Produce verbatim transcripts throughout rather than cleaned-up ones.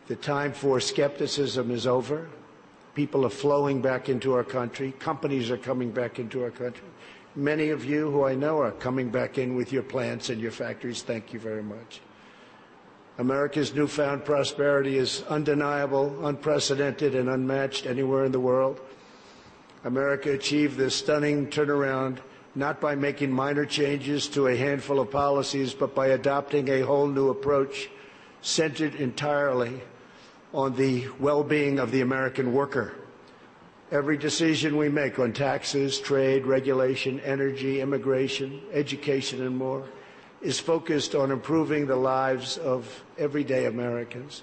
The time for skepticism is over. People are flowing back into our country. Companies are coming back into our country. Many of you who I know are coming back in with your plants and your factories. Thank you very much. America's newfound prosperity is undeniable, unprecedented, and unmatched anywhere in the world. America achieved this stunning turnaround not by making minor changes to a handful of policies, but by adopting a whole new approach centered entirely on the well-being of the American worker. Every decision we make on taxes, trade, regulation, energy, immigration, education, and more is focused on improving the lives of everyday Americans.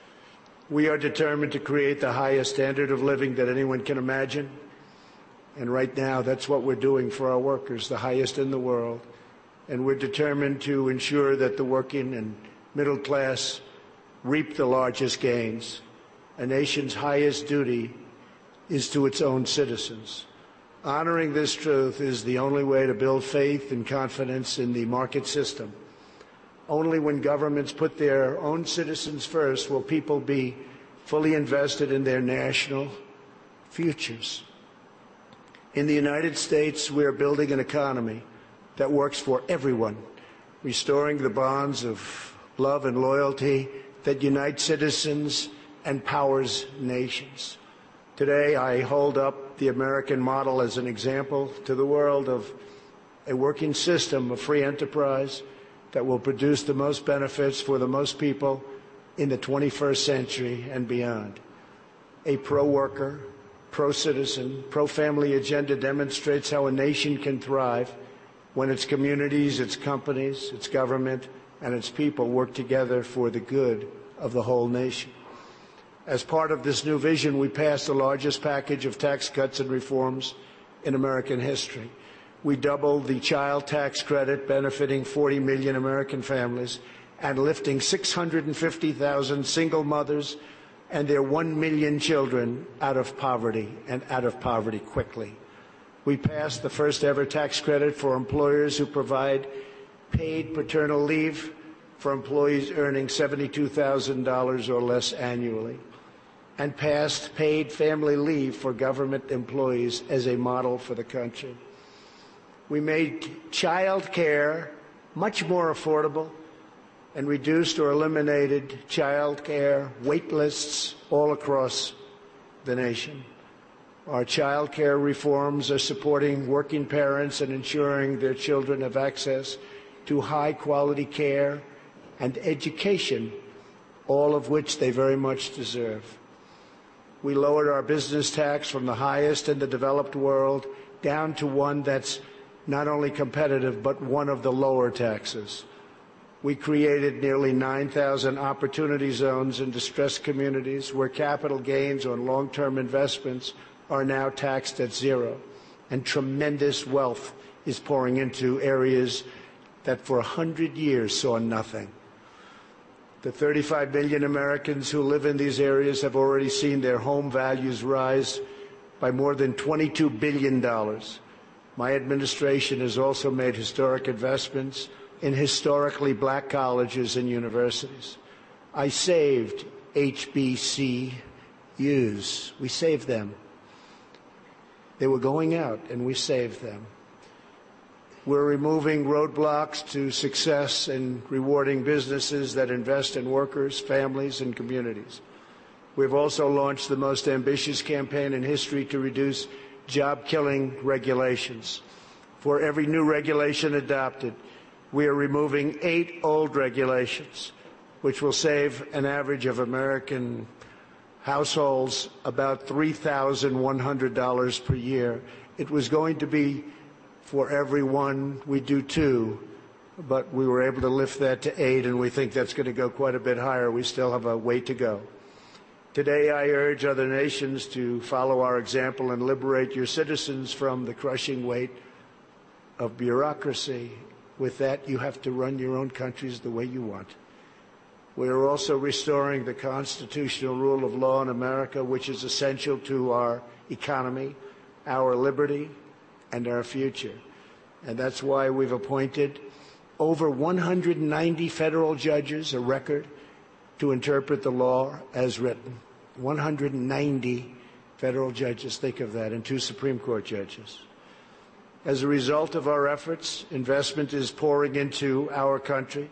We are determined to create the highest standard of living that anyone can imagine. And right now, that's what we're doing for our workers, the highest in the world. And we're determined to ensure that the working and middle class reap the largest gains. A nation's highest duty is to its own citizens. Honoring this truth is the only way to build faith and confidence in the market system. Only when governments put their own citizens first will people be fully invested in their national futures. In the United States, we are building an economy that works for everyone, restoring the bonds of love and loyalty that unite citizens and powers nations. Today, I hold up the American model as an example to the world of a working system of free enterprise that will produce the most benefits for the most people in the twenty-first century and beyond. A pro-worker, pro-citizen, pro-family agenda demonstrates how a nation can thrive when its communities, its companies, its government, and its people work together for the good of the whole nation. As part of this new vision, we passed the largest package of tax cuts and reforms in American history. We doubled the child tax credit, benefiting forty million American families, and lifting six hundred fifty thousand single mothers and their one million children out of poverty, and out of poverty quickly. We passed the first ever tax credit for employers who provide paid paternal leave for employees earning seventy-two thousand dollars or less annually, and passed paid family leave for government employees as a model for the country. We made child care much more affordable and reduced or eliminated child care wait lists all across the nation. Our child care reforms are supporting working parents and ensuring their children have access to high-quality care and education, all of which they very much deserve. We lowered our business tax from the highest in the developed world down to one that's not only competitive, but one of the lower taxes. We created nearly nine thousand opportunity zones in distressed communities where capital gains on long-term investments are now taxed at zero, and tremendous wealth is pouring into areas that for a hundred years saw nothing. The thirty-five million Americans who live in these areas have already seen their home values rise by more than twenty-two billion dollars. My administration has also made historic investments in historically black colleges and universities. I saved H B C Us. We saved them. They were going out, and we saved them. We're removing roadblocks to success and rewarding businesses that invest in workers, families, and communities. We've also launched the most ambitious campaign in history to reduce job-killing regulations. For every new regulation adopted, we are removing eight old regulations, which will save an average of American households about three thousand one hundred dollars per year. It was going to be for every one, we do two, but we were able to lift that to eight, and we think that's going to go quite a bit higher. We still have a way to go. Today, I urge other nations to follow our example and liberate your citizens from the crushing weight of bureaucracy. With that, you have to run your own countries the way you want. We are also restoring the constitutional rule of law in America, which is essential to our economy, our liberty, and our future. And that's why we've appointed over one hundred ninety federal judges, a record, to interpret the law as written. one hundred ninety federal judges, think of that, and two Supreme Court judges. As a result of our efforts, investment is pouring into our country.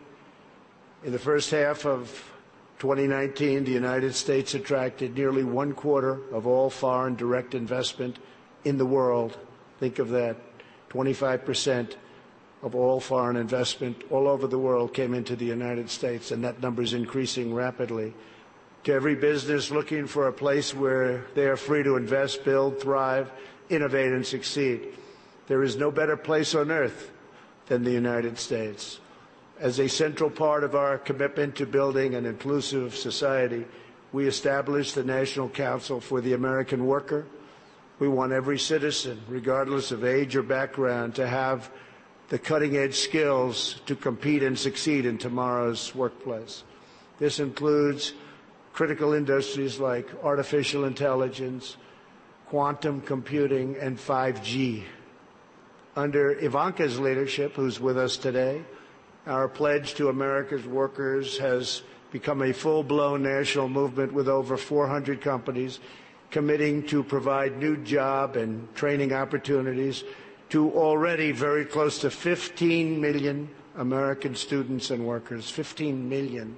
In the first half of twenty nineteen, the United States attracted nearly one quarter of all foreign direct investment in the world. Think of that. twenty-five percent of all foreign investment all over the world came into the United States, and that number is increasing rapidly. To every business looking for a place where they are free to invest, build, thrive, innovate, and succeed, there is no better place on earth than the United States. As a central part of our commitment to building an inclusive society, we established the National Council for the American Worker. We want every citizen, regardless of age or background, to have the cutting-edge skills to compete and succeed in tomorrow's workplace. This includes critical industries like artificial intelligence, quantum computing, and five G. Under Ivanka's leadership, who's with us today, our pledge to America's workers has become a full-blown national movement with over four hundred companies committing to provide new job and training opportunities to already very close to fifteen million American students and workers. fifteen million.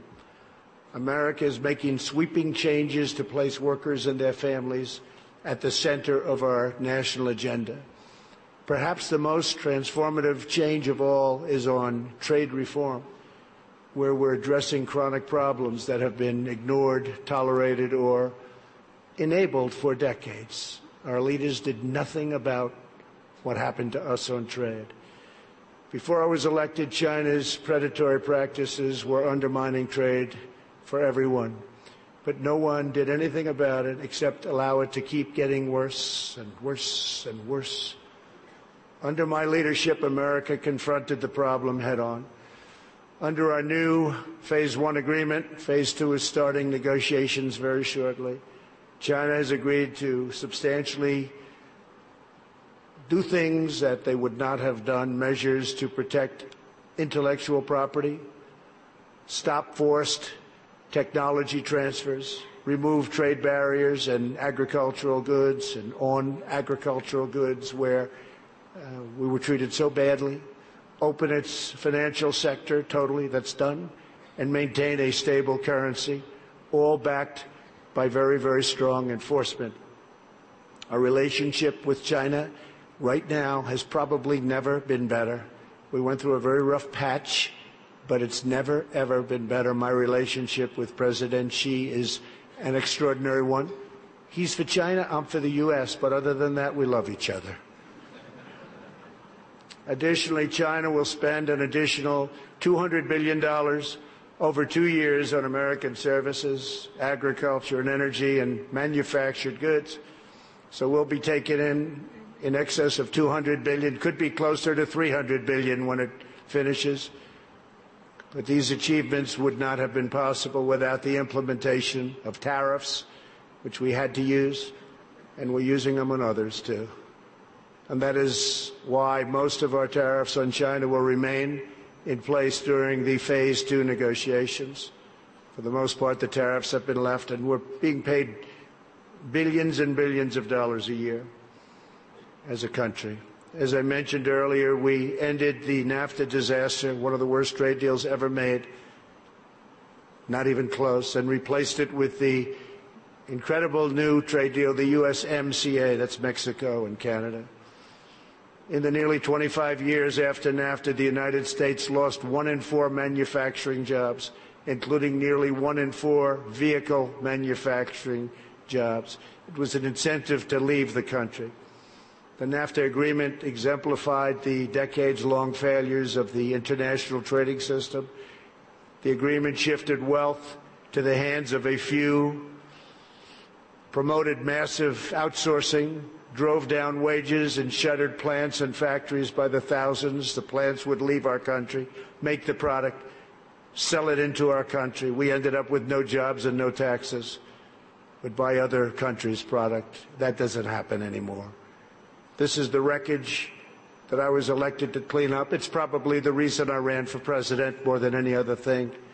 America is making sweeping changes to place workers and their families at the center of our national agenda. Perhaps the most transformative change of all is on trade reform, where we're addressing chronic problems that have been ignored, tolerated, or enabled for decades. Our leaders did nothing about what happened to us on trade. Before I was elected, China's predatory practices were undermining trade for everyone, but no one did anything about it except allow it to keep getting worse and worse and worse. Under my leadership, America confronted the problem head-on. Under our new Phase One agreement, Phase Two is starting negotiations very shortly. China has agreed to substantially do things that they would not have done, measures to protect intellectual property, stop forced technology transfers, remove trade barriers and agricultural goods and on agricultural goods where uh, we were treated so badly, open its financial sector totally, that's done, and maintain a stable currency, all backed by very, very strong enforcement. Our relationship with China right now has probably never been better. We went through a very rough patch, but it's never, ever been better. My relationship with President Xi is an extraordinary one. He's for China, I'm for the U S, but other than that, we love each other. Additionally, China will spend an additional two hundred billion dollars over two years on American services, agriculture and energy, and manufactured goods. So we'll be taking in in excess of two hundred billion dollars, could be closer to three hundred billion dollars when it finishes. But these achievements would not have been possible without the implementation of tariffs, which we had to use, and we're using them on others too. And that is why most of our tariffs on China will remain in place during the Phase Two negotiations. For the most part, the tariffs have been left, and we're being paid billions and billions of dollars a year as a country. As I mentioned earlier, we ended the NAFTA disaster, one of the worst trade deals ever made, not even close, and replaced it with the incredible new trade deal, the U S M C A, that's Mexico and Canada. In the nearly twenty-five years after NAFTA, the United States lost one in four manufacturing jobs, including nearly one in four vehicle manufacturing jobs. It was an incentive to leave the country. The NAFTA agreement exemplified the decades-long failures of the international trading system. The agreement shifted wealth to the hands of a few, promoted massive outsourcing, drove down wages, and shuttered plants and factories by the thousands. The plants would leave our country, make the product, sell it into our country. We ended up with no jobs and no taxes, but buy other countries' product. That doesn't happen anymore. This is the wreckage that I was elected to clean up. It's probably the reason I ran for president more than any other thing.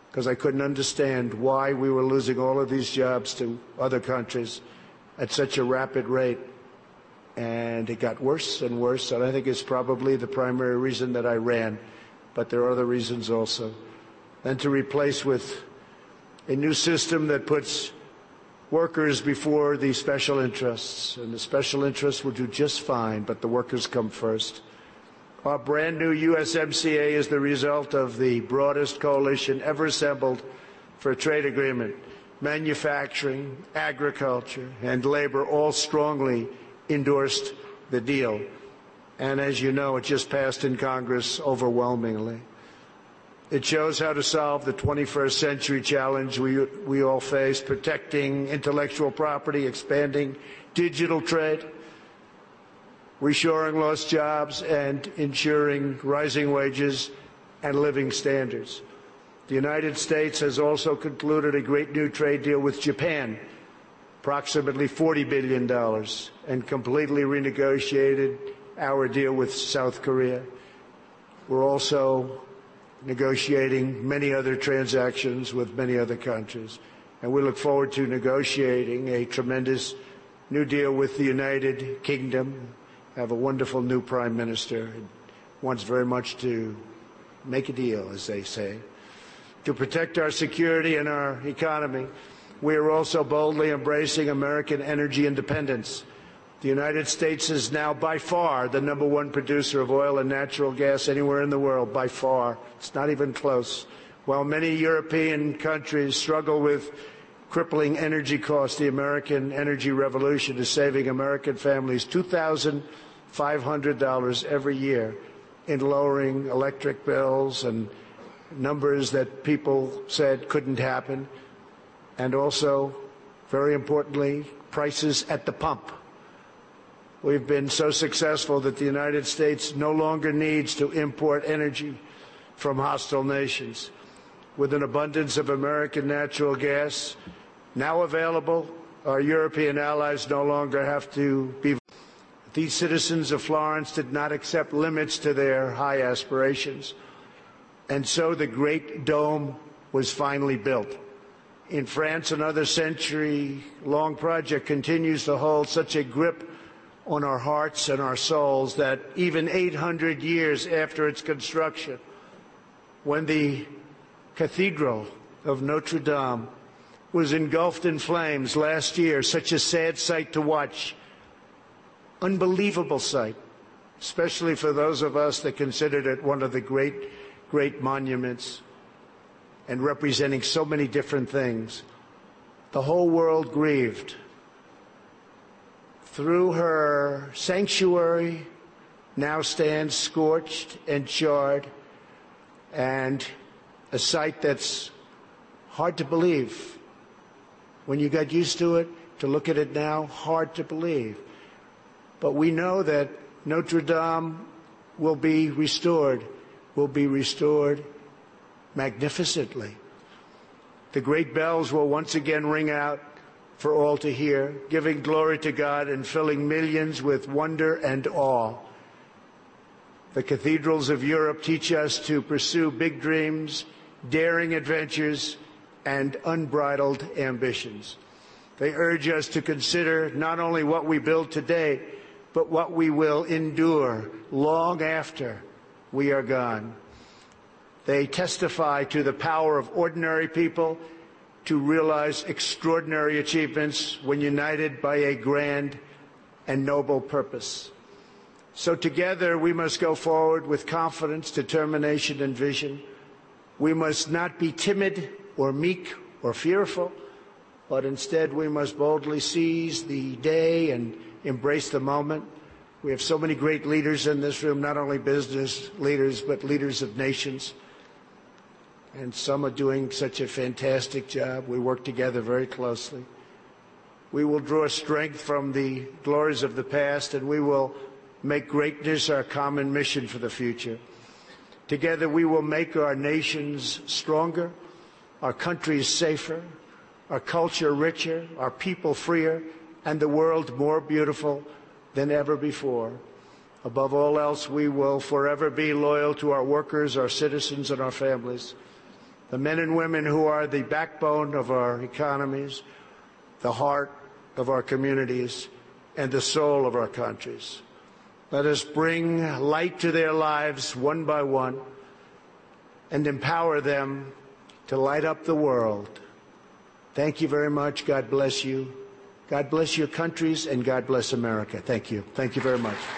because I couldn't understand why we were losing all of these jobs to other countries at such a rapid rate. And it got worse and worse, and I think it's probably the primary reason that I ran, but there are other reasons also. And to replace with a new system that puts workers before the special interests, and the special interests will do just fine, but the workers come first. Our brand new U S M C A is the result of the broadest coalition ever assembled for a trade agreement. Manufacturing, agriculture, and labor all strongly endorsed the deal. And as you know, it just passed in Congress overwhelmingly. It shows how to solve the twenty-first century challenge we, we all face, protecting intellectual property, expanding digital trade, reshoring lost jobs, and ensuring rising wages and living standards. The United States has also concluded a great new trade deal with Japan, approximately forty billion dollars, and completely renegotiated our deal with South Korea. We're also negotiating many other transactions with many other countries, and we look forward to negotiating a tremendous new deal with the United Kingdom. Have a wonderful new Prime Minister who wants very much to make a deal, as they say. To protect our security and our economy, we are also boldly embracing American energy independence. The United States is now by far the number one producer of oil and natural gas anywhere in the world, by far. It's not even close. While many European countries struggle with crippling energy costs, the American energy revolution is saving American families two thousand five hundred dollars every year in lowering electric bills, and numbers that people said couldn't happen. And also, very importantly, prices at the pump. We've been so successful that the United States no longer needs to import energy from hostile nations. With an abundance of American natural gas now available, our European allies no longer have to be. These citizens of Florence did not accept limits to their high aspirations, and so the Great Dome was finally built. In France, another century-long project continues to hold such a grip on our hearts and our souls that even eight hundred years after its construction, when the Cathedral of Notre Dame was engulfed in flames last year, such a sad sight to watch, unbelievable sight, especially for those of us that considered it one of the great, great monuments and representing so many different things. The whole world grieved. Through her sanctuary now stands scorched and charred, and a sight that's hard to believe. When you got used to it, to look at it now, hard to believe. But we know that Notre Dame will be restored, will be restored magnificently. The great bells will once again ring out for all to hear, giving glory to God and filling millions with wonder and awe. The cathedrals of Europe teach us to pursue big dreams, daring adventures, and unbridled ambitions. They urge us to consider not only what we build today, but what we will endure long after we are gone. They testify to the power of ordinary people to realize extraordinary achievements when united by a grand and noble purpose. So together we must go forward with confidence, determination, and vision. We must not be timid or meek or fearful, but instead we must boldly seize the day and embrace the moment. We have so many great leaders in this room, not only business leaders, but leaders of nations. And some are doing such a fantastic job. We work together very closely. We will draw strength from the glories of the past, and we will make greatness our common mission for the future. Together we will make our nations stronger, our countries safer, our culture richer, our people freer, and the world more beautiful than ever before. Above all else, we will forever be loyal to our workers, our citizens, and our families. the men and women who are the backbone of our economies, the heart of our communities, and the soul of our countries. Let us bring light to their lives one by one and empower them to light up the world. Thank you very much. God bless you. God bless your countries, and God bless America. Thank you. Thank you very much.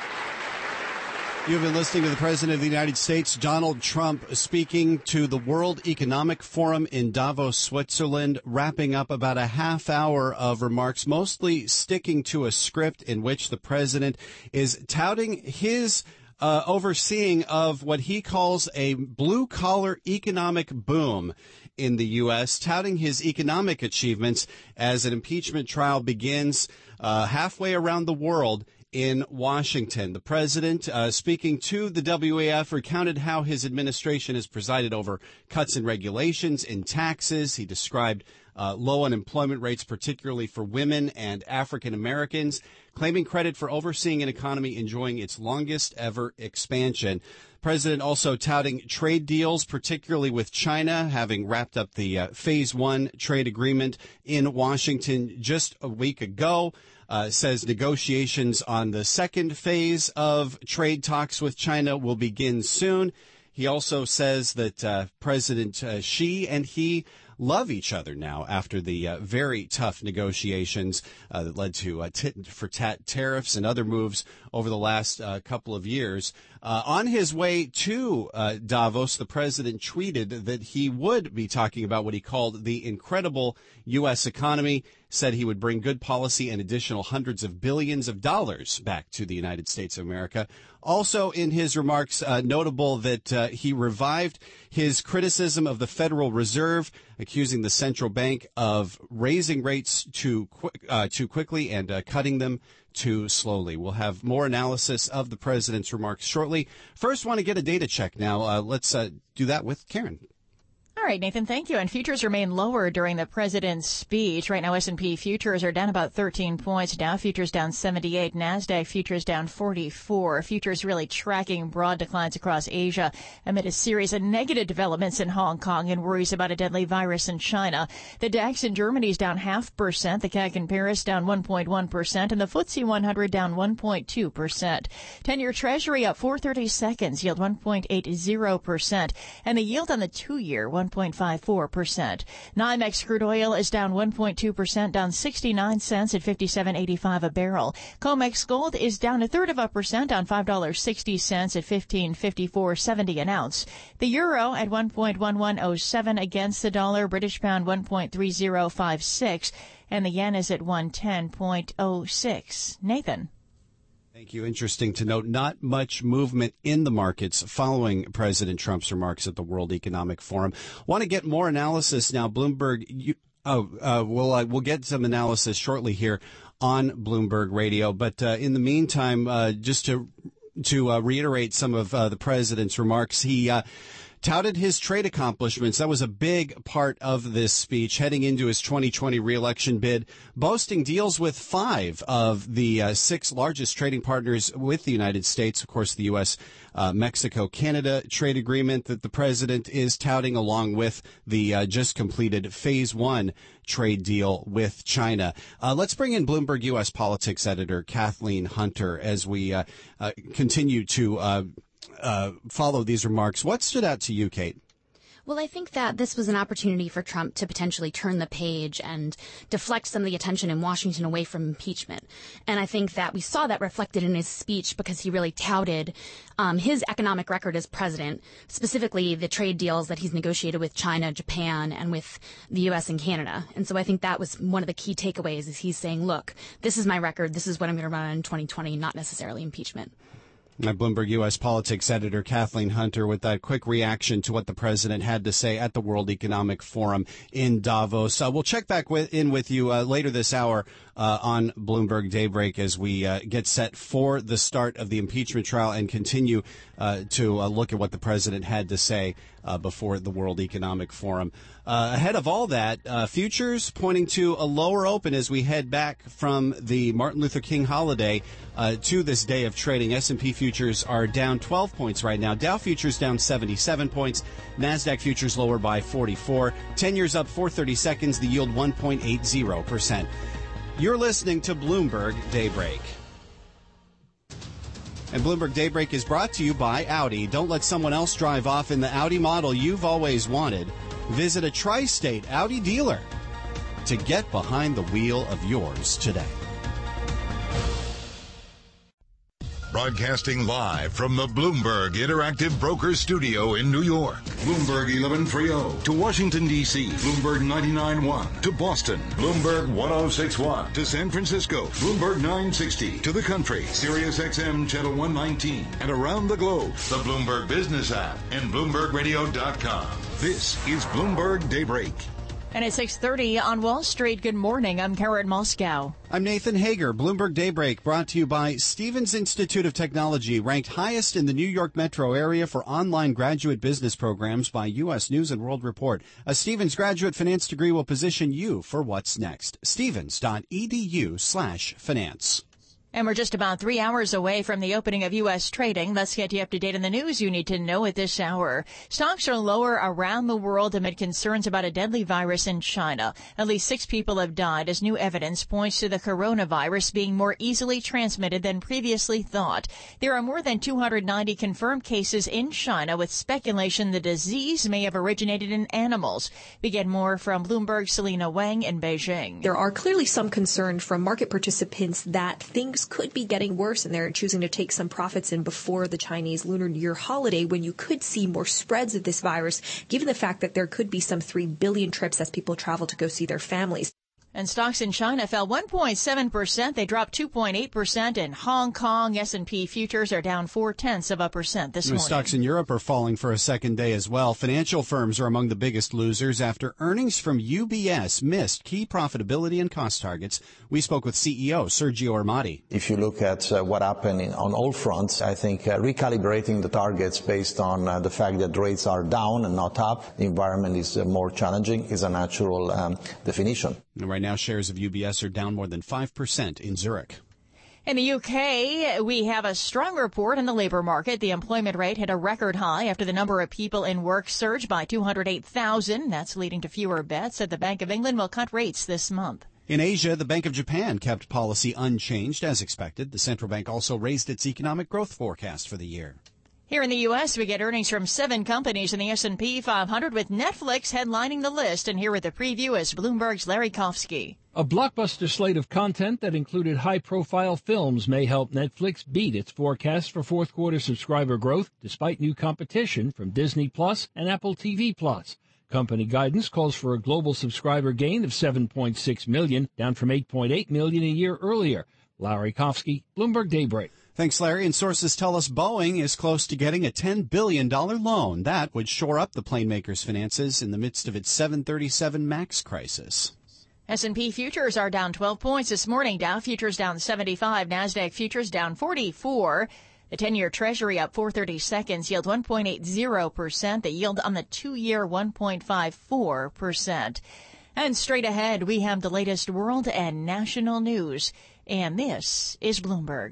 You've been listening to the President of the United States, Donald Trump, speaking to the World Economic Forum in Davos, Switzerland, wrapping up about a half hour of remarks, mostly sticking to a script in which the president is touting his uh, overseeing of what he calls a blue-collar economic boom in the U S, touting his economic achievements as an impeachment trial begins uh, halfway around the world in Washington. The president, uh, speaking to the W E F, recounted how his administration has presided over cuts in regulations, in taxes. He described uh, low unemployment rates, particularly for women and African Americans, claiming credit for overseeing an economy enjoying its longest ever expansion. President also touting trade deals, particularly with China, having wrapped up the uh, phase one trade agreement in Washington just a week ago. Uh, says negotiations on the second phase of trade talks with China will begin soon. He also says that uh, President uh, Xi and he love each other now after the uh, very tough negotiations uh, that led to uh, tit for tat tariffs and other moves over the last uh, couple of years. Uh, on his way to uh, Davos, the president tweeted that he would be talking about what he called the incredible U S economy, said he would bring good policy and additional hundreds of billions of dollars back to the United States of America. Also in his remarks, uh, notable that uh, he revived his criticism of the Federal Reserve, accusing the central bank of raising rates too, qu- uh, too quickly and uh, cutting them too slowly. We'll have more analysis of the president's remarks shortly. First, want to get a data check now. Uh, let's uh, do that with Karen. All right, Nathan, thank you. And futures remain lower during the president's speech. Right now, S and P futures are down about thirteen points. Dow futures down seventy-eight. NASDAQ futures down forty-four. Futures really tracking broad declines across Asia amid a series of negative developments in Hong Kong and worries about a deadly virus in China. The DAX in Germany is down half percent. The C A C in Paris down one point one percent. And the F T S E one hundred down one point two percent. ten-year Treasury up four thirty seconds, yield one point eight zero percent. And the yield on the two-year, one point five four percent. NYMEX crude oil is down one point two percent, down sixty-nine cents at fifty-seven eighty-five a barrel. COMEX gold is down a third of a percent, down five dollars and sixty cents at fifteen fifty-four seventy an ounce. The euro at one point one one oh seven against the dollar. British pound one point three zero five six, and the yen is at one ten point oh six. Nathan. Thank you. Interesting to note, not much movement in the markets following President Trump's remarks at the World Economic Forum. Want to get more analysis now. Bloomberg, you, oh, uh, we'll, uh, we'll get some analysis shortly here on Bloomberg Radio. But uh, in the meantime, uh, just to to uh, reiterate some of uh, the president's remarks, he uh, touted his trade accomplishments. That was a big part of this speech heading into his twenty twenty reelection bid, boasting deals with five of the uh, six largest trading partners with the United States. Of course, the U S, uh, Mexico, Canada trade agreement that the president is touting, along with the uh, just completed phase one trade deal with China. Uh, let's bring in Bloomberg U S politics editor Kathleen Hunter as we uh, uh, continue to uh, Uh, follow these remarks. What stood out to you, Kate? Well, I think that this was an opportunity for Trump to potentially turn the page and deflect some of the attention in Washington away from impeachment. And I think that we saw that reflected in his speech because he really touted um, his economic record as president, specifically the trade deals that he's negotiated with China, Japan, and with the U S and Canada. And so I think that was one of the key takeaways is he's saying, look, this is my record. This is what I'm going to run on in twenty twenty, not necessarily impeachment. My Bloomberg U S politics editor Kathleen Hunter with that quick reaction to what the president had to say at the World Economic Forum in Davos. Uh, we'll check back with, in with you uh, later this hour uh, on Bloomberg Daybreak as we uh, get set for the start of the impeachment trial and continue uh, to uh, look at what the president had to say uh, before the World Economic Forum. Uh, ahead of all that, uh, futures pointing to a lower open as we head back from the Martin Luther King holiday uh, to this day of trading. S and P futures are down twelve points right now. Dow futures down seventy-seven points. NASDAQ futures lower by forty-four. ten years up four thirty seconds. The yield one point eight zero percent. You're listening to Bloomberg Daybreak. And Bloomberg Daybreak is brought to you by Audi. Don't let someone else drive off in the Audi model you've always wanted. Visit a tri-state Audi dealer to get behind the wheel of yours today. Broadcasting live from the Bloomberg Interactive Brokers Studio in New York. Bloomberg eleven thirty to Washington, D C Bloomberg ninety-nine point one to Boston. Bloomberg ten sixty-one to San Francisco. Bloomberg nine sixty to the country. Sirius X M Channel one nineteen. And around the globe, the Bloomberg Business app and Bloomberg Radio dot com. This is Bloomberg Daybreak. And at six thirty on Wall Street, good morning. I'm Karen Moscow. I'm Nathan Hager. Bloomberg Daybreak brought to you by Stevens Institute of Technology, ranked highest in the New York metro area for online graduate business programs by U S News and World Report. A Stevens graduate finance degree will position you for what's next. Stevens.edu slash finance. And we're just about three hours away from the opening of U S trading. Let's get you up to date on the news you need to know at this hour. Stocks are lower around the world amid concerns about a deadly virus in China. At least six people have died as new evidence points to the coronavirus being more easily transmitted than previously thought. There are more than two hundred ninety confirmed cases in China, with speculation the disease may have originated in animals. We get more from Bloomberg's Selena Wang in Beijing. There are clearly some concern from market participants that things could be getting worse, and they're choosing to take some profits in before the Chinese Lunar New Year holiday, when you could see more spreads of this virus, given the fact that there could be some three billion trips as people travel to go see their families. And stocks in China fell one point seven percent. They dropped two point eight percent. In Hong Kong, S and P futures are down four-tenths of a percent this morning. Stocks in Europe are falling for a second day as well. Financial firms are among the biggest losers after earnings from U B S missed key profitability and cost targets. We spoke with C E O Sergio Armati. If you look at uh, what happened in, on all fronts, I think uh, recalibrating the targets based on uh, the fact that rates are down and not up, the environment is uh, more challenging, is a natural um, definition. And right now, shares of U B S are down more than five percent in Zurich. In the U K, we have a strong report on the labor market. The employment rate hit a record high after the number of people in work surged by two hundred eight thousand. That's leading to fewer bets that the Bank of England will cut rates this month. In Asia, the Bank of Japan kept policy unchanged as expected. The central bank also raised its economic growth forecast for the year. Here in the U S, we get earnings from seven companies in the S and P five hundred, with Netflix headlining the list. And here with the preview is Bloomberg's Larry Kofsky. A blockbuster slate of content that included high-profile films may help Netflix beat its forecast for fourth-quarter subscriber growth, despite new competition from Disney Plus and Apple T V Plus. Company guidance calls for a global subscriber gain of seven point six million, down from eight point eight million a year earlier. Larry Kofsky, Bloomberg Daybreak. Thanks, Larry. And sources tell us Boeing is close to getting a ten billion dollars loan. That would shore up the plane maker's finances in the midst of its seven thirty-seven MAX crisis. S and P futures are down twelve points this morning. Dow futures down seventy-five. NASDAQ futures down forty-four. The ten-year Treasury up four thirty seconds, yield one point eight zero percent. The yield on the two-year one point five four percent. And straight ahead, we have the latest world and national news. And this is Bloomberg.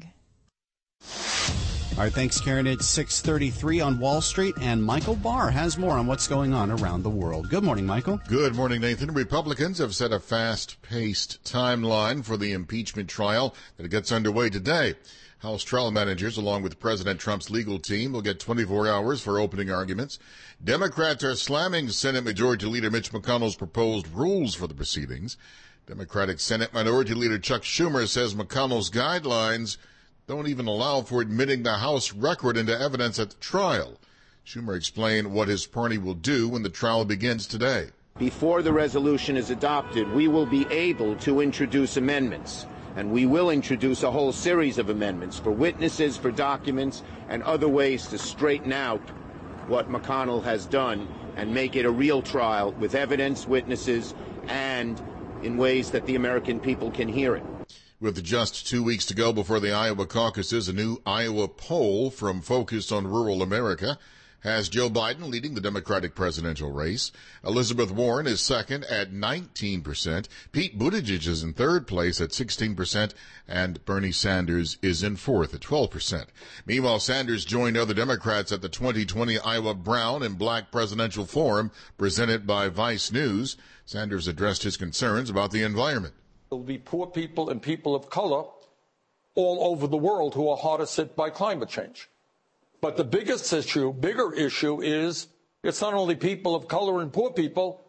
All right, thanks, Karen. It's six thirty-three on Wall Street, and Michael Barr has more on what's going on around the world. Good morning, Michael. Good morning, Nathan. Republicans have set a fast-paced timeline for the impeachment trial that gets underway today. House trial managers, along with President Trump's legal team, will get twenty-four hours for opening arguments. Democrats are slamming Senate Majority Leader Mitch McConnell's proposed rules for the proceedings. Democratic Senate Minority Leader Chuck Schumer says McConnell's guidelines don't even allow for admitting the House record into evidence at the trial. Schumer explained what his party will do when the trial begins today. Before the resolution is adopted, we will be able to introduce amendments, and we will introduce a whole series of amendments for witnesses, for documents, and other ways to straighten out what McConnell has done and make it a real trial with evidence, witnesses, and in ways that the American people can hear it. With just two weeks to go before the Iowa caucuses, a new Iowa poll from Focus on Rural America has Joe Biden leading the Democratic presidential race. Elizabeth Warren is second at nineteen percent. Pete Buttigieg is in third place at sixteen percent. And Bernie Sanders is in fourth at twelve percent. Meanwhile, Sanders joined other Democrats at the twenty twenty Iowa Brown and Black Presidential Forum presented by Vice News. Sanders addressed his concerns about the environment. There will be poor people and people of color all over the world who are hardest hit by climate change. But the biggest issue, bigger issue is it's not only people of color and poor people,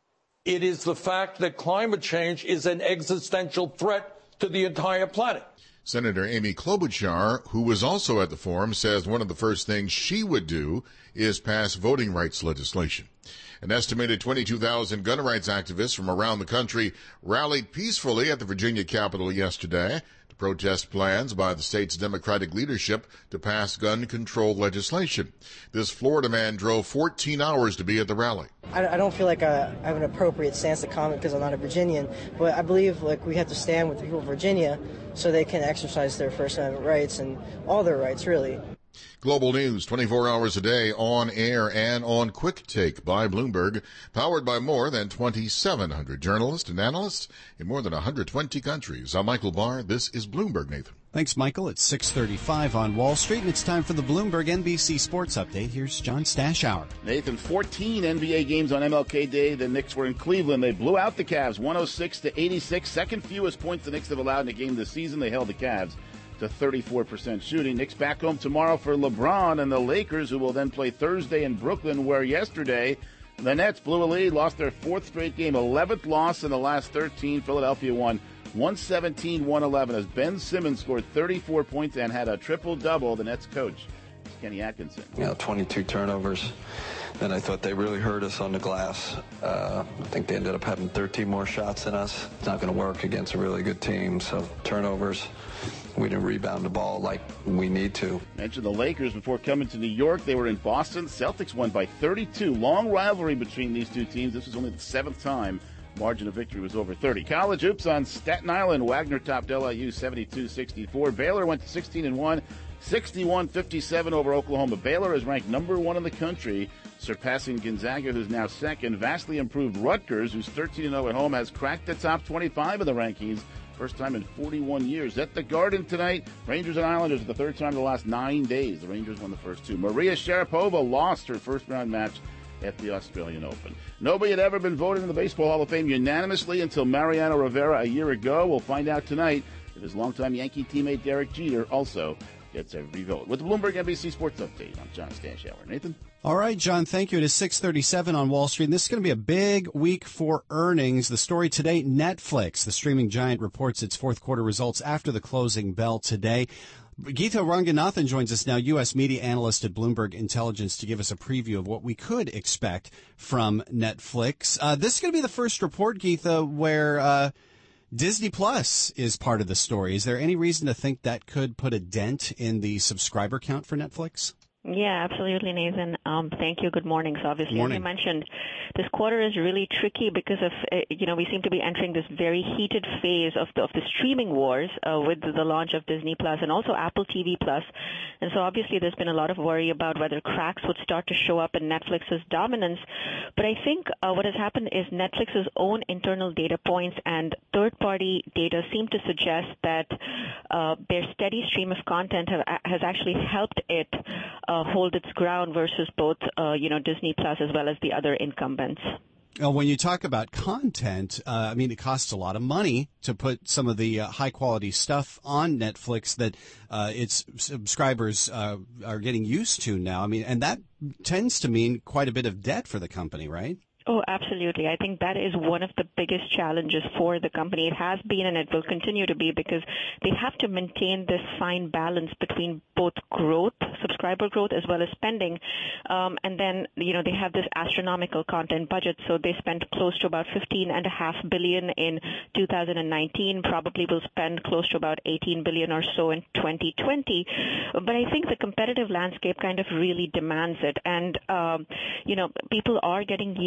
it is the fact that climate change is an existential threat to the entire planet. Senator Amy Klobuchar, who was also at the forum, says one of the first things she would do is pass voting rights legislation. An estimated twenty-two thousand gun rights activists from around the country rallied peacefully at the Virginia Capitol yesterday to protest plans by the state's Democratic leadership to pass gun control legislation. This Florida man drove fourteen hours to be at the rally. I don't feel like I have an appropriate stance to comment because I'm not a Virginian, but I believe like we have to stand with the people of Virginia so they can exercise their First Amendment rights and all their rights, really. Global News, twenty-four hours a day, on air and on Quick Take by Bloomberg, powered by more than twenty-seven hundred journalists and analysts in more than one hundred twenty countries. I'm Michael Barr. This is Bloomberg, Nathan. Thanks, Michael. It's six thirty-five on Wall Street, and it's time for the Bloomberg N B C Sports Update. Here's John Stashower. Nathan, fourteen N B A games on M L K Day. The Knicks were in Cleveland. They blew out the Cavs, one oh six to eighty-six. Second fewest points the Knicks have allowed in a game this season. They held the Cavs to thirty-four percent shooting. Knicks back home tomorrow for LeBron and the Lakers, who will then play Thursday in Brooklyn, where yesterday the Nets blew a lead, lost their fourth straight game, eleventh loss in the last thirteen. Philadelphia won one seventeen to one eleven as Ben Simmons scored thirty-four points and had a triple-double. The Nets coach, Kenny Atkinson. You know, twenty-two turnovers. And I thought they really hurt us on the glass. Uh, I think they ended up having thirteen more shots than us. It's not going to work against a really good team. So turnovers, we didn't rebound the ball like we need to. Mentioned the Lakers before coming to New York. They were in Boston. Celtics won by thirty-two. Long rivalry between these two teams. This was only the seventh time margin of victory was over thirty. College hoops on Staten Island. Wagner topped L I U seventy-two sixty-four. Baylor went to sixteen and one. sixty-one fifty-seven over Oklahoma. Baylor is ranked number one in the country, surpassing Gonzaga, who's now second. Vastly improved Rutgers, who's thirteen and oh at home, has cracked the top twenty-five of the rankings. First time in forty-one years. At the Garden tonight, Rangers and Islanders for the third time in the last nine days. The Rangers won the first two. Maria Sharapova lost her first-round match at the Australian Open. Nobody had ever been voted in the Baseball Hall of Fame unanimously until Mariano Rivera a year ago. We'll find out tonight if his longtime Yankee teammate Derek Jeter also gets every vote. With the Bloomberg N B C Sports Update, I'm John Stashower. Nathan? All right, John, thank you. It is six thirty-seven on Wall Street, and this is going to be a big week for earnings. The story today, Netflix, the streaming giant, reports its fourth quarter results after the closing bell today. Geeta Ranganathan joins us now, U S media analyst at Bloomberg Intelligence, to give us a preview of what we could expect from Netflix. Uh, this is going to be the first report, Geeta, where uh, Disney Plus is part of the story. Is there any reason to think that could put a dent in the subscriber count for Netflix? Yeah, absolutely, Nathan. Um, thank you. Good morning. So obviously, morning. As you mentioned, this quarter is really tricky because of, uh, you know, we seem to be entering this very heated phase of the, of the streaming wars uh, with the launch of Disney Plus and also Apple T V Plus. And so obviously there's been a lot of worry about whether cracks would start to show up in Netflix's dominance. But I think uh, what has happened is Netflix's own internal data points and third-party data seem to suggest that uh, their steady stream of content have, has actually helped it uh, hold its ground versus both, uh, you know, Disney Plus as well as the other incumbents. Well, when you talk about content, uh, I mean, it costs a lot of money to put some of the uh, high-quality stuff on Netflix that uh, its subscribers uh, are getting used to now. I mean, and that tends to mean quite a bit of debt for the company, right? Oh, absolutely. I think that is one of the biggest challenges for the company. It has been and it will continue to be because they have to maintain this fine balance between both growth, subscriber growth, as well as spending. Um, and then, you know, they have this astronomical content budget. So they spent close to about fifteen and a half billion in two thousand nineteen, probably will spend close to about eighteen billion or so in twenty twenty. But I think the competitive landscape kind of really demands it. And, um, you know, people are getting used to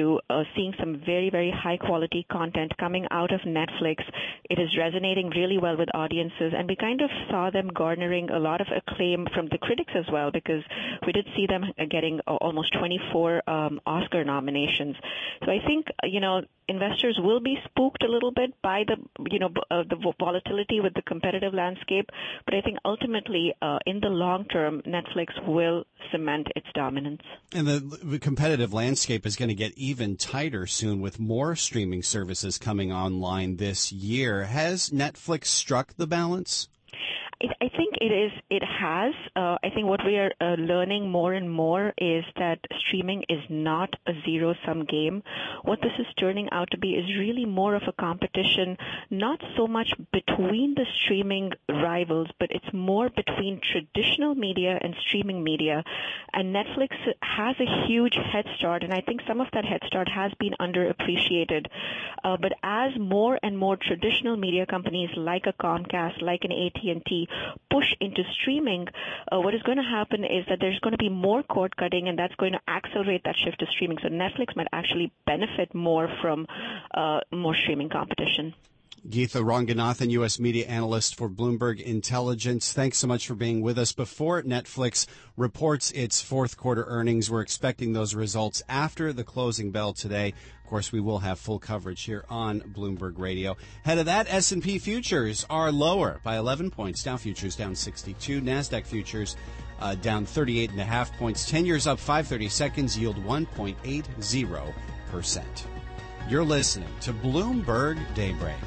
to uh, seeing some very, very high-quality content coming out of Netflix. It is resonating really well with audiences, and we kind of saw them garnering a lot of acclaim from the critics as well, because we did see them getting almost twenty-four um, Oscar nominations. So I think, you know, investors will be spooked a little bit by the, you know, uh, the volatility with the competitive landscape, but I think ultimately, uh, in the long term, Netflix will cement its dominance. And the, the competitive landscape is going to get even tighter soon with more streaming services coming online this year. Has Netflix struck the balance? I think it is. It has. Uh, I think what we are uh, learning more and more is that streaming is not a zero-sum game. What this is turning out to be is really more of a competition, not so much between the streaming rivals, but it's more between traditional media and streaming media. And Netflix has a huge head start, and I think some of that head start has been underappreciated. Uh, but as more and more traditional media companies like a Comcast, like an A T and T, push into streaming, uh, what is going to happen is that there's going to be more cord cutting, and that's going to accelerate that shift to streaming. So Netflix might actually benefit more from uh, more streaming competition. Geetha Ranganathan, U S media analyst for Bloomberg Intelligence. Thanks so much for being with us. Before Netflix reports its fourth quarter earnings, we're expecting those results after the closing bell today. Of course, we will have full coverage here on Bloomberg Radio. Ahead of that, S and P futures are lower by eleven points. Dow futures down sixty-two. NASDAQ futures uh, down thirty-eight and a half points. ten years up five thirty seconds, yield one point eight zero percent. You're listening to Bloomberg Daybreak.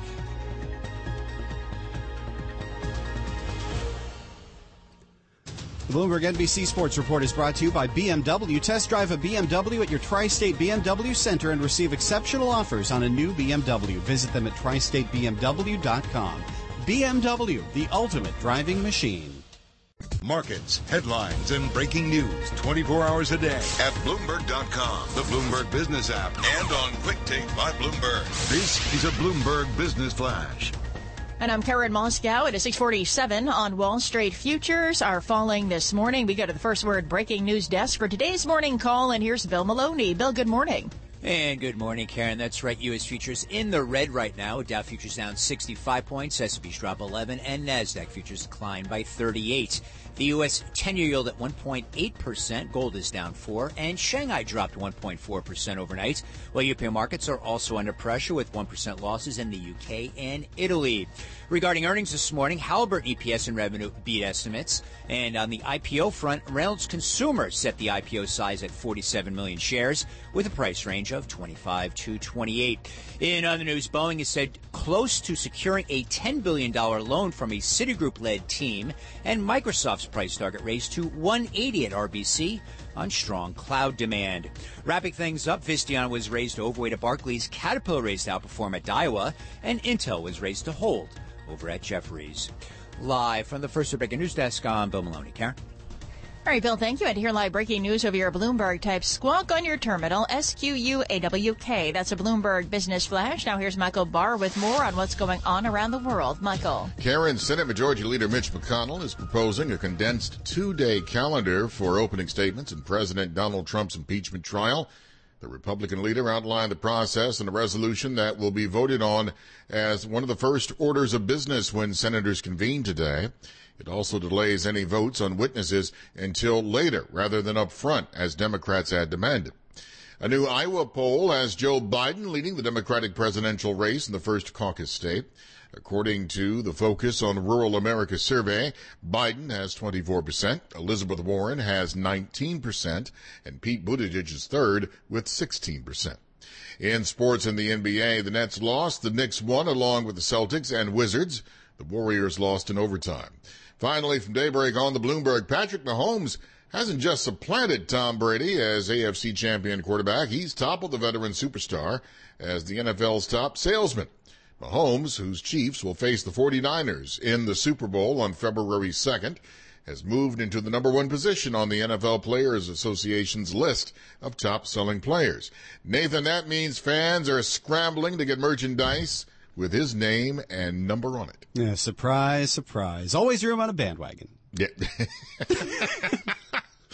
The Bloomberg N B C Sports Report is brought to you by B M W. Test drive a B M W at your Tri-State B M W Center and receive exceptional offers on a new B M W. Visit them at tri state b m w dot com. B M W, the ultimate driving machine. Markets, headlines, and breaking news twenty-four hours a day at Bloomberg dot com, the Bloomberg Business app, and on Quick Take by Bloomberg. This is a Bloomberg Business Flash. And I'm Karen Moscow. It is six forty-seven on Wall Street. Futures are falling this morning. We go to the First Word breaking news desk for today's morning call, and here's Bill Maloney. Bill, good morning. And good morning, Karen. That's right. U S futures in the red right now. Dow futures down sixty-five points, S and P's drop eleven, and NASDAQ futures decline by thirty-eight. The U S ten-year yield at one point eight percent. Gold is down four, and Shanghai dropped one point four percent overnight. While European markets are also under pressure with one percent losses in the U K and Italy. Regarding earnings this morning, Halliburton E P S and revenue beat estimates. And on the I P O front, Reynolds Consumer set the I P O size at forty-seven million shares with a price range of twenty-five to twenty-eight. In other news, Boeing is said close to securing a ten billion dollars loan from a Citigroup-led team, and Microsoft's price target raised to one eighty at R B C on strong cloud demand. Wrapping things up, Visteon was raised to overweight at Barclays, Caterpillar raised to outperform at Daiwa, and Intel was raised to hold over at Jefferies. Live from the First Word Breaking News Desk, I'm Bill Maloney. Karen? All right, Bill, thank you. And here live breaking news over your Bloomberg type squawk on your terminal, S Q U A W K. That's a Bloomberg Business Flash. Now here's Michael Barr with more on what's going on around the world. Michael. Karen, Senate Majority Leader Mitch McConnell is proposing a condensed two-day calendar for opening statements in President Donald Trump's impeachment trial. The Republican leader outlined the process in a resolution that will be voted on as one of the first orders of business when senators convene today. It also delays any votes on witnesses until later rather than up front, as Democrats had demanded. A new Iowa poll has Joe Biden leading the Democratic presidential race in the first caucus state. According to the Focus on Rural America survey, Biden has twenty-four percent, Elizabeth Warren has nineteen percent, and Pete Buttigieg is third with sixteen percent. In sports in the N B A, the Nets lost, the Knicks won along with the Celtics and Wizards. The Warriors lost in overtime. Finally, from Daybreak on the Bloomberg, Patrick Mahomes hasn't just supplanted Tom Brady as A F C champion quarterback. He's toppled the veteran superstar as the N F L's top salesman. Mahomes, whose Chiefs will face the forty-niners in the Super Bowl on February second, has moved into the number one position on the N F L Players Association's list of top-selling players. Nathan, that means fans are scrambling to get merchandise with his name and number on it. Yeah, surprise, surprise. Always room on a bandwagon. Yeah.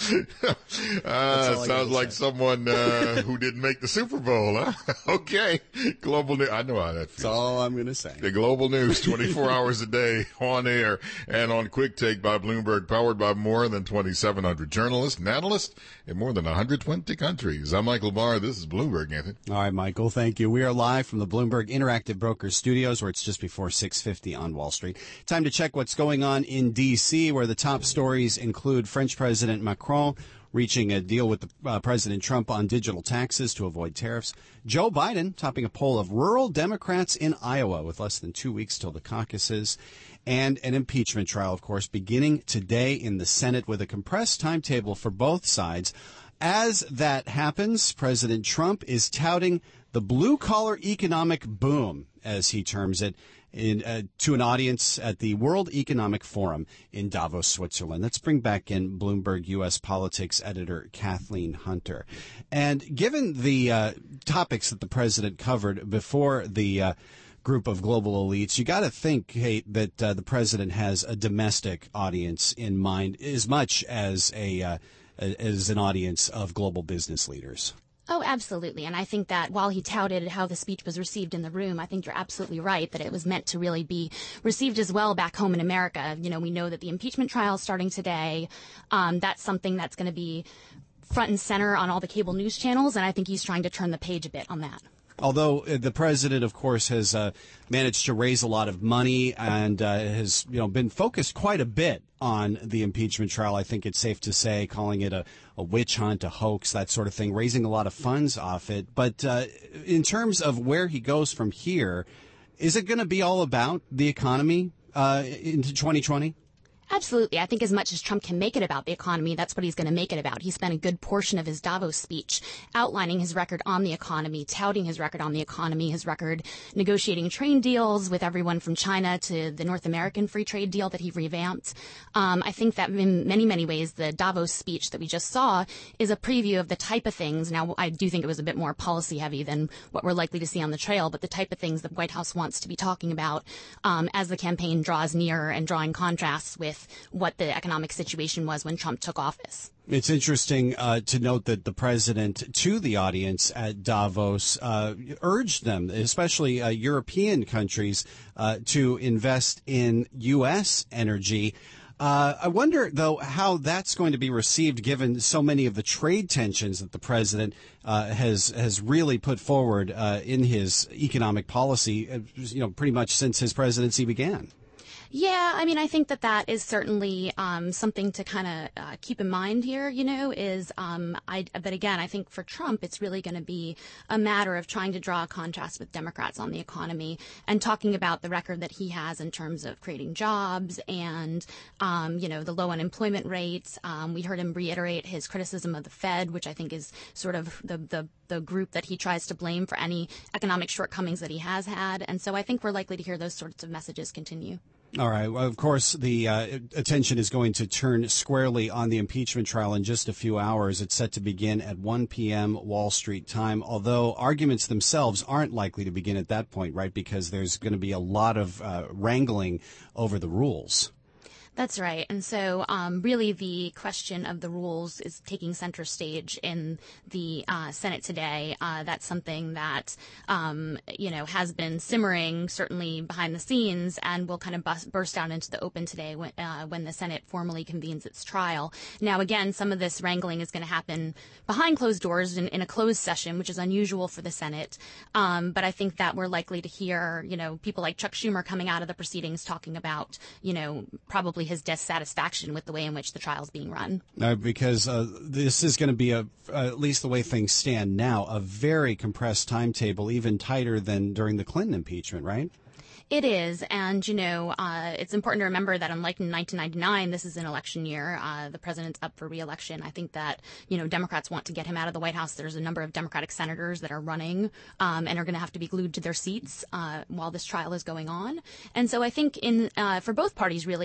uh, sounds like say. someone uh, who didn't make the Super Bowl, huh? Okay. Global news. I know how that feels. That's all I'm going to say. The Global News, twenty-four hours a day, on air and on Quick Take by Bloomberg, powered by more than twenty-seven hundred journalists and analysts in more than one hundred twenty countries. I'm Michael Barr. This is Bloomberg, Anthony. All right, Michael, thank you. We are live from the Bloomberg Interactive Brokers Studios, where it's just before six fifty on Wall Street. Time to check what's going on in D C, where the top stories include French President Macron reaching a deal with the, uh, President Trump on digital taxes to avoid tariffs. Joe Biden topping a poll of rural Democrats in Iowa with less than two weeks till the caucuses. And an impeachment trial, of course, beginning today in the Senate with a compressed timetable for both sides. As that happens, President Trump is touting the blue-collar economic boom, as he terms it, in, uh, to an audience at the World Economic Forum in Davos, Switzerland. Let's bring back in Bloomberg U S politics editor Kathleen Hunter. And given the uh, topics that the president covered before the uh, group of global elites, you got to think, Kate, that uh, the president has a domestic audience in mind as much as a uh, as an audience of global business leaders. Oh, absolutely. And I think that while he touted how the speech was received in the room, I think you're absolutely right that it was meant to really be received as well back home in America. You know, we know that the impeachment trial is starting today. Um, that's something that's going to be front and center on all the cable news channels. And I think he's trying to turn the page a bit on that. Although the president, of course, has uh, managed to raise a lot of money and uh, has, you know, been focused quite a bit on the impeachment trial. I think it's safe to say, calling it a, a witch hunt, a hoax, that sort of thing, raising a lot of funds off it. But uh, in terms of where he goes from here, is it going to be all about the economy uh, into twenty twenty? Absolutely. I think as much as Trump can make it about the economy, that's what he's going to make it about. He spent a good portion of his Davos speech outlining his record on the economy, touting his record on the economy, his record negotiating trade deals with everyone from China to the North American free trade deal that he revamped. Um, I think that in many, many ways, the Davos speech that we just saw is a preview of the type of things. Now, I do think it was a bit more policy heavy than what we're likely to see on the trail, but the type of things the White House wants to be talking about um, as the campaign draws nearer and drawing contrasts with what the economic situation was when Trump took office. It's interesting uh, to note that the president, to the audience at Davos, uh, urged them, especially uh, European countries, uh, to invest in U S energy. Uh, I wonder, though, how that's going to be received given so many of the trade tensions that the president uh, has has really put forward uh, in his economic policy, uh, you know, pretty much since his presidency began. Yeah, I mean, I think that that is certainly um, something to kind of uh, keep in mind here, you know, is, um, I, but again, I think for Trump, it's really going to be a matter of trying to draw a contrast with Democrats on the economy and talking about the record that he has in terms of creating jobs and, um, you know, the low unemployment rates. Um, we heard him reiterate his criticism of the Fed, which I think is sort of the, the, the group that he tries to blame for any economic shortcomings that he has had. And so I think we're likely to hear those sorts of messages continue. All right. Well, of course, the uh, attention is going to turn squarely on the impeachment trial in just a few hours. It's set to begin at one p.m. Wall Street time, although arguments themselves aren't likely to begin at that point, right, because there's going to be a lot of uh, wrangling over the rules. That's right. And so um, really the question of the rules is taking center stage in the uh, Senate today. Uh, that's something that, um, you know, has been simmering certainly behind the scenes and will kind of bust, burst out into the open today when, uh, when the Senate formally convenes its trial. Now, again, some of this wrangling is going to happen behind closed doors in, in a closed session, which is unusual for the Senate. Um, but I think that we're likely to hear, you know, people like Chuck Schumer coming out of the proceedings talking about, you know, probably his dissatisfaction with the way in which the trial is being run. Uh, because uh, this is going to be, a, uh, at least the way things stand now, a very compressed timetable, even tighter than during the Clinton impeachment, right? It is, and, you know, uh, it's important to remember that unlike in nineteen ninety-nine, this is an election year. Uh, the president's up for re-election. I think that, you know, Democrats want to get him out of the White House. There's a number of Democratic senators that are running um, and are going to have to be glued to their seats uh, while this trial is going on. And so I think in uh, for both parties, really, it's kind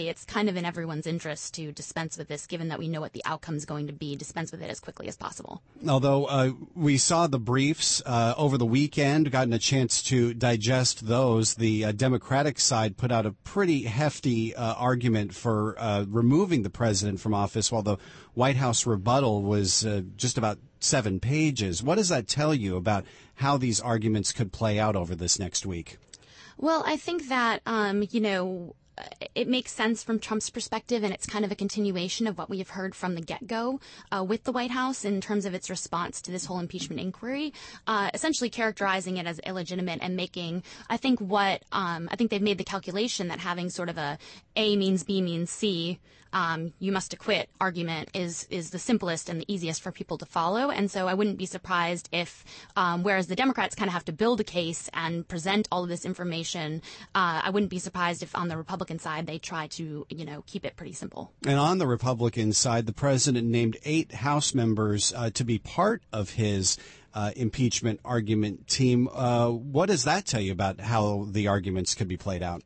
of in everyone's interest to dispense with this, given that we know what the outcome is going to be, dispense with it as quickly as possible. Although uh, we saw the briefs uh, over the weekend, gotten a chance to digest those, the uh, Democratic side put out a pretty hefty uh, argument for uh, removing the president from office, while the White House rebuttal was uh, just about seven pages. What does that tell you about how these arguments could play out over this next week? Well, I think that, um, you know, it makes sense from Trump's perspective, and it's kind of a continuation of what we have heard from the get-go uh, with the White House in terms of its response to this whole impeachment inquiry, uh, essentially characterizing it as illegitimate and making, I think what, um, I think they've made the calculation that having sort of a A means B means C, um, you must acquit argument is, is the simplest and the easiest for people to follow. And so I wouldn't be surprised if, um, whereas the Democrats kind of have to build a case and present all of this information, uh, I wouldn't be surprised if on the Republican side they try to, you know, keep it pretty simple. And on the Republican side, the president named eight House members uh, to be part of his uh, impeachment argument team. Uh, what does that tell you about how the arguments could be played out?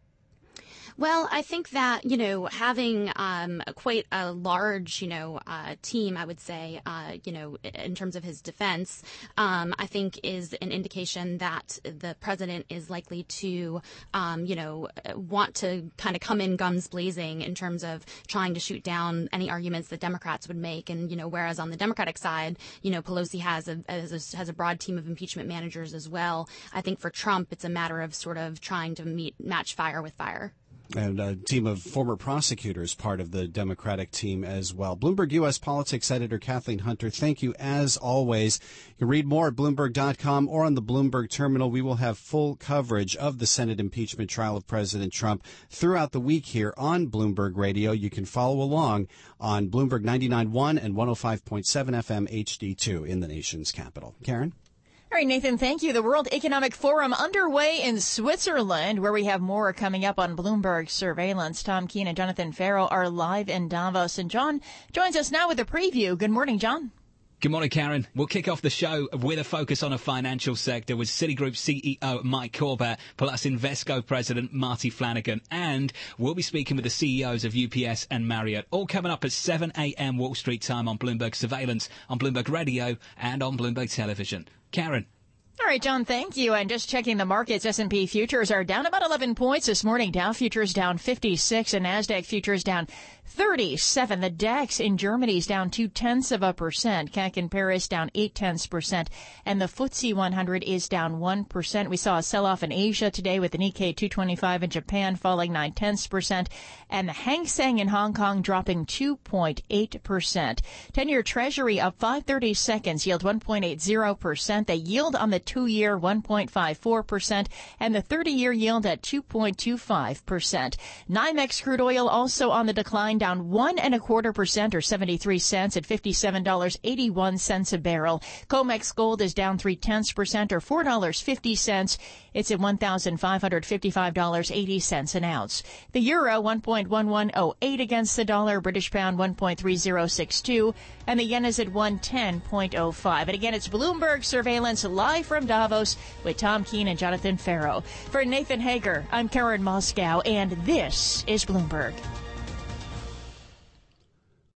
Well, I think that, you know, having um, quite a large, you know, uh, team, I would say, uh, you know, in terms of his defense, um, I think is an indication that the president is likely to, um, you know, want to kind of come in guns blazing in terms of trying to shoot down any arguments that Democrats would make. And, you know, whereas on the Democratic side, you know, Pelosi has a, has a, has a broad team of impeachment managers as well. I think for Trump, it's a matter of sort of trying to meet match fire with fire. And a team of former prosecutors, part of the Democratic team as well. Bloomberg U S Politics editor Kathleen Hunter, thank you as always. You can read more at Bloomberg dot com or on the Bloomberg terminal. We will have full coverage of the Senate impeachment trial of President Trump throughout the week here on Bloomberg Radio. You can follow along on Bloomberg ninety-nine point one and one oh five point seven F M H D two in the nation's capital. Karen? All right, Nathan, thank you. The World Economic Forum underway in Switzerland, where we have more coming up on Bloomberg Surveillance. Tom Keene and Jonathan Farrow are live in Davos, and John joins us now with a preview. Good morning, John. Good morning, Karen. We'll kick off the show with a focus on a financial sector with Citigroup C E O Mike Corbat, plus Invesco President Marty Flanagan. And we'll be speaking with the C E Os of U P S and Marriott, all coming up at seven a.m. Wall Street time on Bloomberg Surveillance, on Bloomberg Radio, and on Bloomberg Television. Karen. All right, John, thank you. And just checking the markets, S and P futures are down about eleven points this morning. Dow futures down fifty-six and NASDAQ futures down thirty-seven. The DAX in Germany is down two-tenths of a percent. C A C in Paris down eight-tenths percent. And the F T S E one hundred is down one percent. We saw a sell-off in Asia today with the Nikkei two twenty-five in Japan falling nine-tenths percent. And the Hang Seng in Hong Kong dropping two point eight percent. ten-year Treasury up five thirty-seconds, yield one point eight zero percent. The yield on the two-year one point five four percent. And the thirty-year yield at two point two five percent. NYMEX crude oil also on the decline, down one and a quarter percent or seventy-three cents at fifty-seven dollars and eighty-one cents a barrel. COMEX gold is down three tenths percent or four dollars and fifty cents. It's at one thousand five hundred fifty-five dollars and eighty cents an ounce. The euro one point one one oh eight against the dollar, British pound one point three oh six two, and the yen is at one ten point oh five. And again, it's Bloomberg Surveillance live from Davos with Tom Keene and Jonathan Farrow. For Nathan Hager, I'm Karen Moscow, and this is Bloomberg.